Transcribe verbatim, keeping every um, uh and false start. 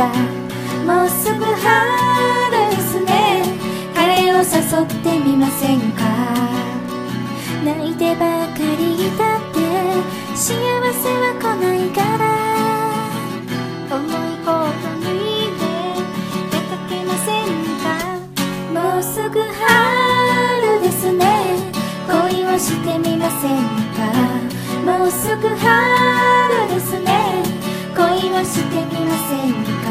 か。もうすぐ春ですね。彼を誘ってみませんか。泣いてばかりいたって幸せは来ないから。重いことに出かけませんか。もうすぐ春ですね。恋をしてみませんか。もうすぐ春ですね。恋をしてみませんか。